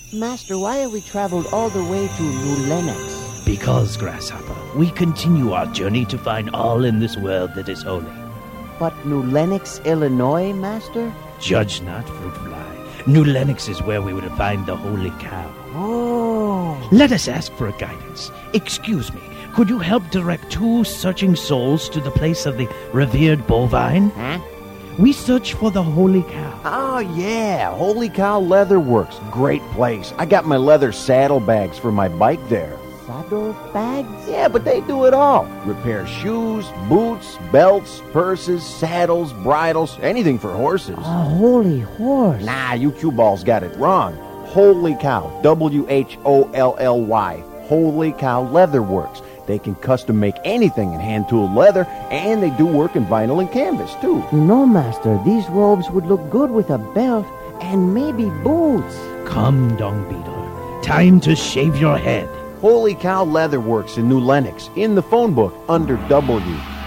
Master, why have we traveled all the way to New Lennox? Because, Grasshopper, we continue our journey to find all in this world that is holy. But New Lennox, Illinois, Master? Judge not, Fruit Fly. New Lennox is where we will find the holy cow. Oh. Let us ask for guidance. Excuse me, could you help direct 2 searching souls to the place of the revered bovine? Huh? We search for the holy cow. Oh, yeah. Holy Cow Leather Works. Great place. I got my leather saddlebags for my bike there. Saddle bags? Yeah, but they do it all. Repair shoes, boots, belts, purses, saddles, bridles, anything for horses. A holy horse. Nah, you cue balls got it wrong. Holy Cow. WHOLLY. Holy Cow Leather Works. They can custom make anything in hand-tooled leather, and they do work in vinyl and canvas, too. You know, Master, these robes would look good with a belt and maybe boots. Come, Dung Beetle. Time to shave your head. Holy Cow Leather Works in New Lennox, in the phone book, under W.